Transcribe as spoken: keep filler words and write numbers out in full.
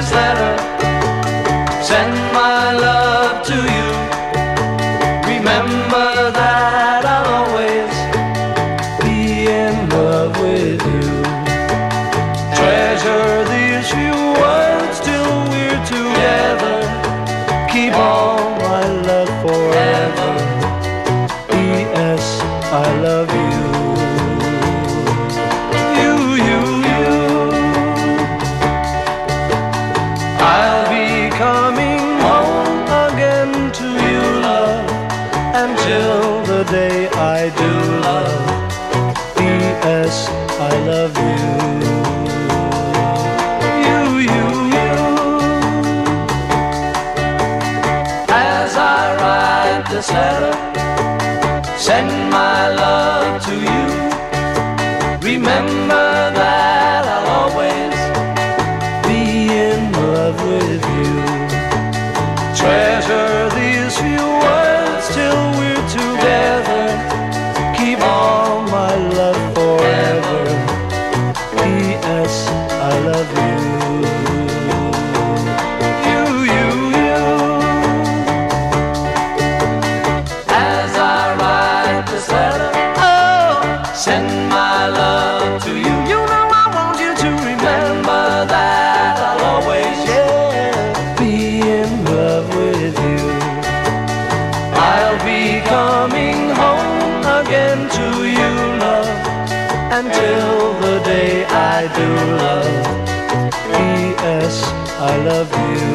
this letter, send my love to you. Remember that I'll always be in love with you. Treasure these few words till we're together. Keep all my love forever. P S I love you. You, you, you. I'll be coming home again to you, love, until the day I do, love. P S I love you. You, you, you. As I write this letter, send my love to you. Remember that I'll always be in love with you. Treasure these few words till we're together. Keep all my love forever. P S I love you. You, you, you. As I write this letter, oh, send my love to you. You know I want you to remember that I'll always, yeah, be in love with you. I'll be coming home again to you, love, until the day I do, love. P S I love you.